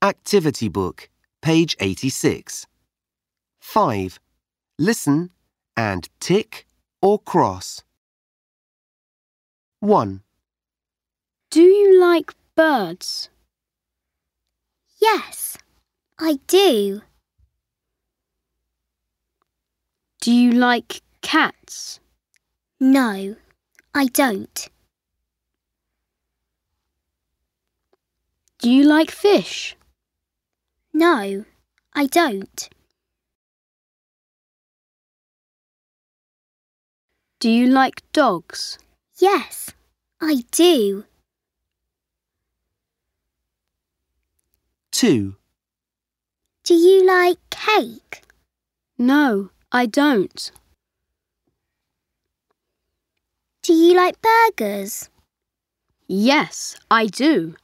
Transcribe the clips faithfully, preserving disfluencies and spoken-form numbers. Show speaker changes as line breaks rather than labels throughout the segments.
Activity book, page eighty-six. five. Listen and tick or cross. one.
Do you like birds?
Yes, I do.
Do you like cats?
No, I don't.
Do you like fish?
No, I don't.
Do you like dogs?
Yes, I do.
two.
Do you like cake?
No, I don't.
Do you like burgers?
Yes, I do.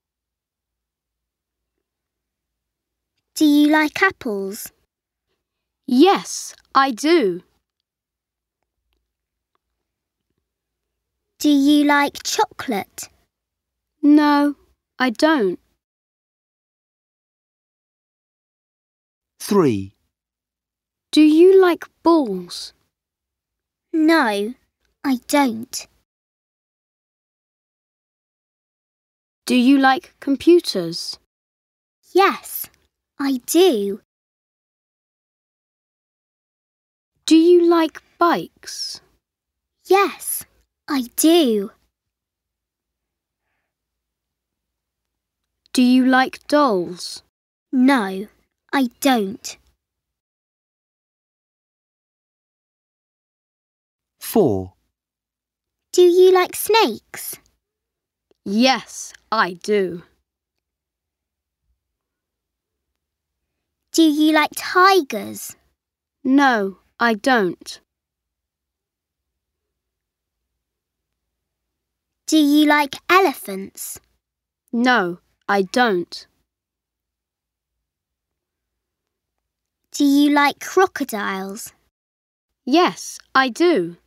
Do you like apples?
Yes, I do.
Do you like chocolate?
No, I don't.
three.
Do you like balls?
No, I don't.
Do you like computers?
Yes, I do.
Do you like bikes?
Yes, I do.
Do you like dolls?
No, I don't.
four.
Do you like snakes?
Yes, I do.
Do you like tigers?
No, I don't.
Do you like elephants?
No, I don't.
Do you like crocodiles?
Yes, I do.